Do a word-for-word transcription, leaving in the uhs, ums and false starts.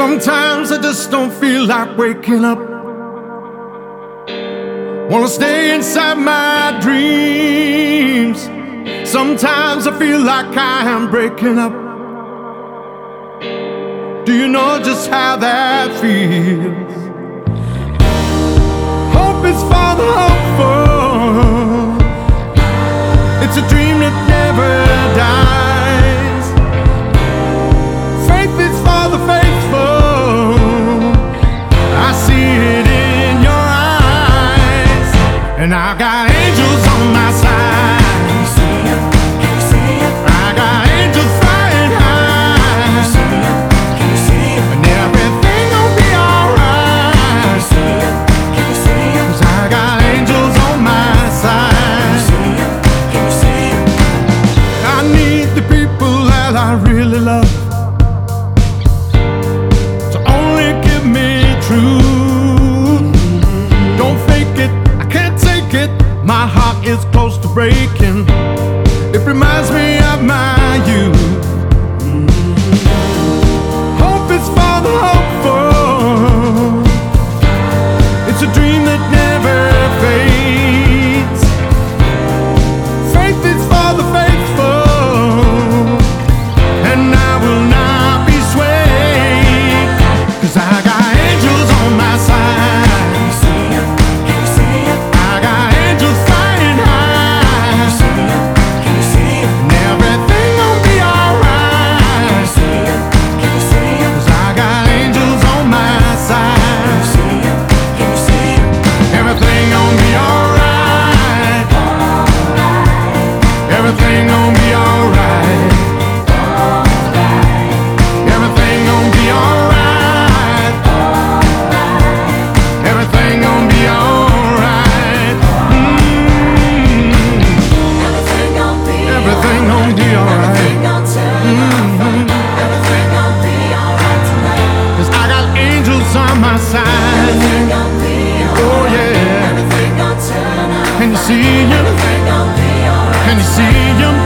Sometimes I just don't feel like waking up. Wanna stay inside my dreams. Sometimes I feel like I am breaking up. Do you know just how that feels? Hope is for the hopeful. It's a dream that never dies. Faith is for the faithful. I see it in your eyes. And I've got angels on my side. I got angels flying high. And everything gon' be alright. 'Cause I got angels on my side. I need the people that I really love to only give me truth. Don't fake it, I can't take it. My heart is close to breaking. It reminds me of my youth. Hope is for the hopeful. It's a dream that never fades. Faith is for the faithful. And I will not be swayed. 'Cause I got angels on my side. I got angels flying high. And everything gon' be alright. 'Cause I got angels on my side. Everything gon' be alright. Everything gon' be alright. Everything gon' be alright. Everything gon' be alright. Mm. Everything gon' be Everything gon' be alright. Everything gon' turn out. Everything gon' be alright tonight. 'Cause I got angels on my side. Everything gon' be Oh alright. yeah. Everything gon' turn out. Can you see him? Everything gon' be alright. Can you see him?